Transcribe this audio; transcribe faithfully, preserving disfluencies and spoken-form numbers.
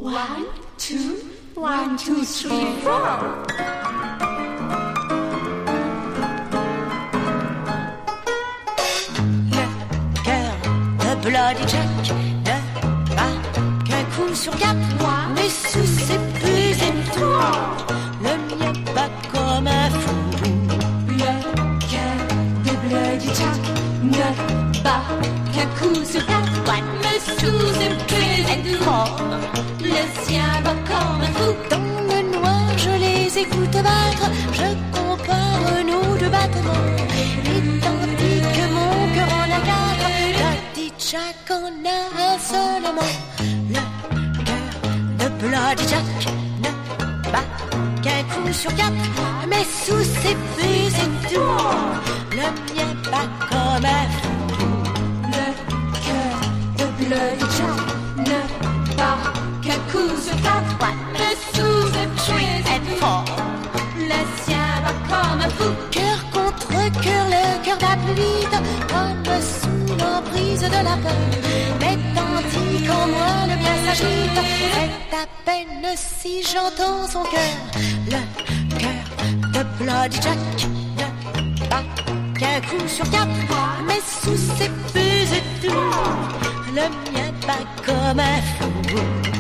One, two, one, two, three, four. Le cœur de Bloody Jack ne bat qu'un coup sur quatre, mais sous ses plus et tout, le mien bat comme un fou. Le cœur de Bloody Jack ne bat qu'un coup sur quatre, mais sous ses plus et tout, le sien bat comme un fou. Dans le noir, je les écoute battre, je compare nos deux battements. Et tandis que mon cœur en a quatre, Bloody Jack en a un seulement. Le cœur de Bloody Jack ne bat qu'un coup sur quatre, mais sous ses puces et tout, le mien bat comme un fou. Le cœur de Bloody Jack ne bat qu'un coup sur quatre, mais sous ses puces et tout, le sien bat comme un fou. Cœur contre cœur, le cœur bat plus vite, comme sous l'emprise de la peur. Mais tandis qu'en moi le mien s'agite, c'est à peine si j'entends son cœur. Le cœur de Bloody Jack ne bat qu'un coup sur quatre, mais sous ses puces et tout, le mien bat comme un fou.